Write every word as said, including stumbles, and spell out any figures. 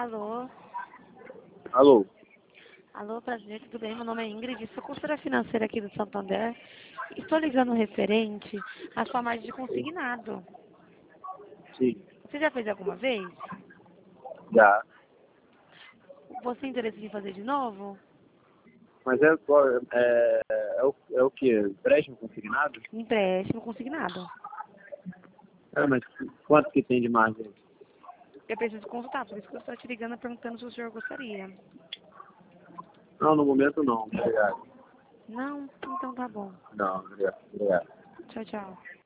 Alô? Alô? Alô, prazer, tudo bem? Meu nome é Ingrid, sou consultora financeira aqui do Santander. Estou ligando referente à sua margem de consignado. Sim, Você já fez alguma vez? já. Você tem interesse em fazer de novo? Mas é, é, é, o, é o que? Empréstimo consignado? Empréstimo consignado. É, mas quanto que tem de margem? Eu preciso consultar, por isso que eu estou te ligando perguntando se o senhor gostaria. Não, no momento não. Obrigado. Não? Então tá bom. Não, obrigado. Obrigado. Tchau, tchau.